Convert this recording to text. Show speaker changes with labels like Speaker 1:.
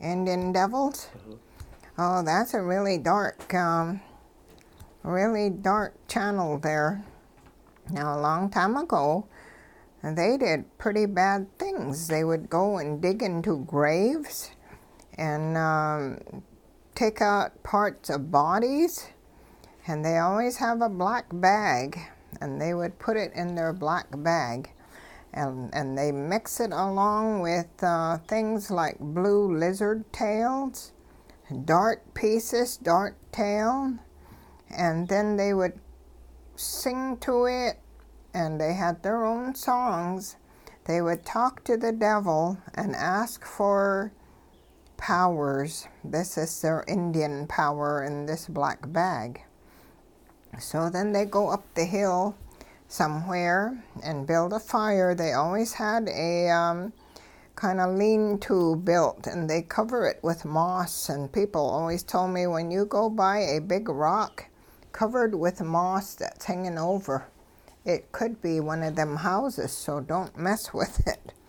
Speaker 1: Indian devils. Oh, that's a really dark channel there. Now, a long time ago, they did pretty bad things. They would go and dig into graves and take out parts of bodies, and they always have a black bag, and they would put it in their black bag, and they mix it along with things like blue lizard tails, dart pieces, dart tail, and then they would sing to it, and they had their own songs. They would talk to the devil and ask for powers. This is their Indian power in this black bag. So then they go up the hill somewhere and build a fire. They always had a kind of lean-to built, and they cover it with moss. And people always told me, when you go by a big rock covered with moss that's hanging over, it could be one of them houses, so don't mess with it.